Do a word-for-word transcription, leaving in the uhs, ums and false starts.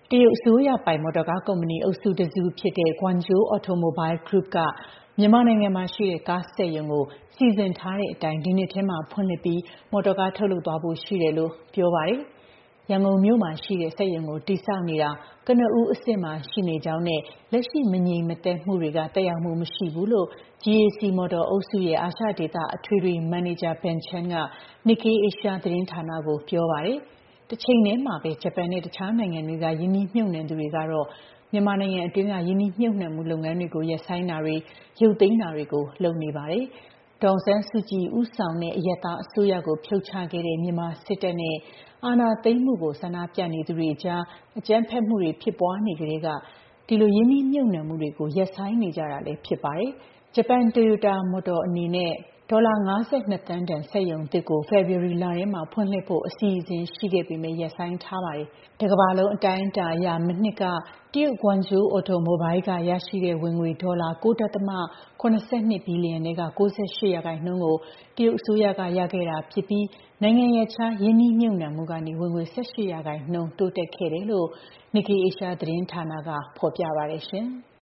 တရုတ်အစိုးရပိုင်မော်တော်ကားကုမ္ပဏီအုပ်စုတစ်စုဖြစ်တဲ့ Guangzhou Automobile Group ကမြန်မာနိုင်ငံမှာရှိတဲ့ကားစက်ရုံကိုစီစဉ်ထားတဲ့အတိုင်းဒီနှစ်ထဲမှာဖွင့်လှစ်ပြီးမော်တော်ကားထုတ်လုပ်သွားဖို့ရှိတယ်လို့ပြောပါတယ်။ရန်ကုန်မြို့မှာရှိတဲ့စက်ရုံကိုတည်ဆောက်နေတာကနဦးအဆင့်မှာရှိနေကြောင်းနဲ့လက်ရှိမငြိမ်မသက်မှုတွေကတက်ရောက်မှုမရှိဘူးလို့ ဂျီ အေ စီ မော်တော်အုပ်စုရဲ့အာရှဒေသအထွေထွေမန်နေဂျာ Ben Chan က Nikkei Asia သတင်းဌာနကိုပြောပါတယ်။တချိန်တည်းမှာပဲဂျပန်နဲ့တခြားနိုင်ငံတွေကယင်းနှိမ့်မြုပ်နှံသူတွေကတော့မြန်မာနိုင်ငံအတွင်းကယင်းနှိမ့်မြုပ်နှံမှုလုပ်ငန်းတွေကိုရပ်ဆိုင်းတာတွေရုပ်သိမ်းတာတွေကိုလုပ်နေပါတယ်။ဒေါ်အောင်ဆန်းစုကြည်ဦးဆောင်တဲ့အရပ်သားအစိုးရကိုဖြုတ်ချခဲ့တဲ့မြန်မာစစ်တပ်နဲ့အာဏာသိမ်းမှုကိုဆန္ဒပြနေသူတွေအကြားအကြမ်းဖက်မှုတွေဖြစ်ပွားနေကြတဲ့ကဒီလိုယင်းနှိမ့်မြုပ်နှံမှုတွေကိုရပ်ဆိုင်းနေကြတာလည်းဖြစ်ပါတယ်။ဂျပန် Toyota Motor အနေနဲ့ဒေါ်လာ၅၂သန်းတန်စက်ရုံသစ်ကိုဖေဖော်ဝါရီလထဲမှာဖွင့်လှစ်ဖို့အစီအစဉ်ရှိခဲ့ပေမဲ့ရပ်ဆိုင်းထားပါတယ်။တစ်ကမ္ဘာလုံးအတိုင်းအတာအရမနှစ်ကတရုတ် Guangzhou Automobile ကရရှိတဲ့ဝင်ငွေဒေါ်လာ ၉.၇၂ ဘီလီယံထဲက၉၈ရာခိုင်နှုန်းကိုတရုတ်အစိုးရကရခဲ့တာဖြစ်ပြီးနိုင်ငံရပ်ခြားယင်းနှိမ့်မြုပ်နှံမှုကနေဝင်ငွေ၁၈ရာခိုင်နှုန်းတိုးတက်ခဲ့တယ်လို့ Nikkei Asia သတင်းဌာနကဖော်ပြပါတယ်ရှင်။